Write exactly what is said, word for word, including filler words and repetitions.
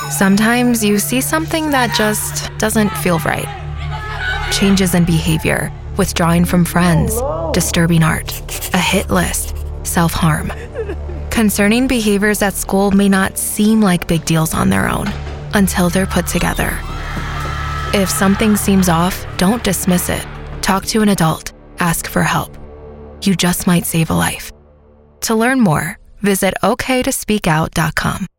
Sometimes you see something that just doesn't feel right. Changes in behavior, withdrawing from friends, disturbing art, a hit list, self-harm. Concerning behaviors at school may not seem like big deals on their own until they're put together. If something seems off, don't dismiss it. Talk to an adult. Ask for help. You just might save a life. To learn more, visit okay to speak out dot com.